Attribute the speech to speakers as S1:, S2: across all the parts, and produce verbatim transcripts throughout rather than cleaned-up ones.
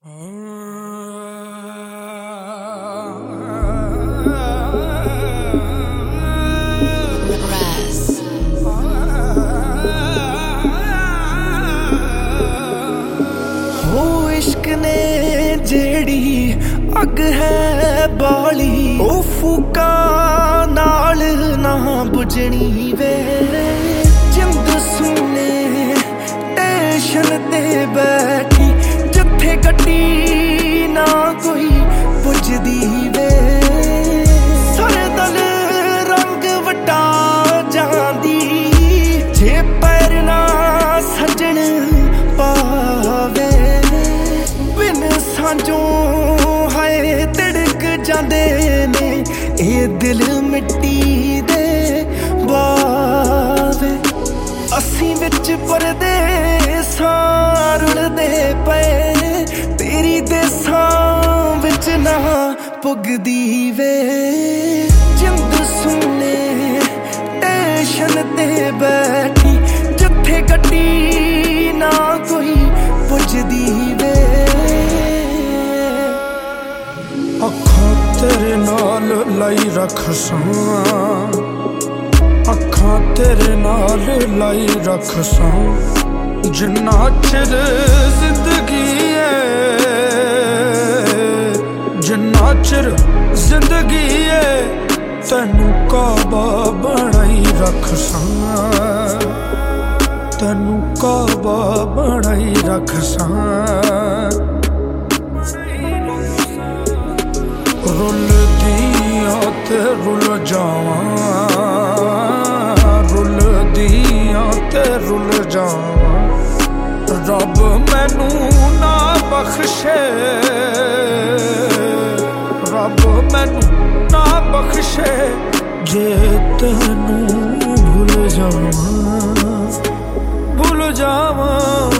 S1: हो इश्क ने जेड़ी अग है बाली ओ फूका नाल ना बुझनी वे जिंद सुने टेंशन ते बैठी जिथे गड्डी ना कोई पुजदी वे सारे दल रंग वटा जांदी जे पैर ना सजन पावे बिन सांझों हाय तिड़क जांदे ने ए दिल मिट्टी दे बावे असी विच परदेसां रुलदे पए तेरी देसां विच ना पुगदी वे जिंद सुने टेंशन ते बैठी जिथे गड्डी ना कोई पुजदी वे
S2: अखां तेरे नाल लाई रख सां अखां तेरे नाल लाई रख सां जिन्ना चिर जिंदगी है जिन्ना चिर जिंदगी है तैनू काबा बनाई रख सां तैनू काबा बनाई रख सां रुल दियां ते रुल जावां रुल दियां ते रुल जावां रब मैनू ना बख्शे रब मैनू ना बख्शे जे तैनू भूल जावां भूल जावां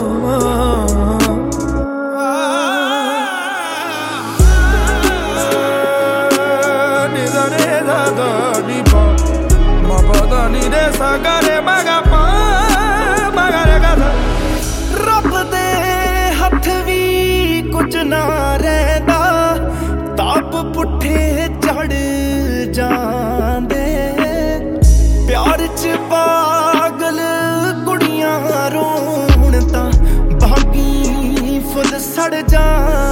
S1: रब दे हथ भी कुछ ना रहिंदा ताप पुठे चढ़ जांदे प्यार च पागल कुड़ियां रोण तां बागी फुल सड़ जां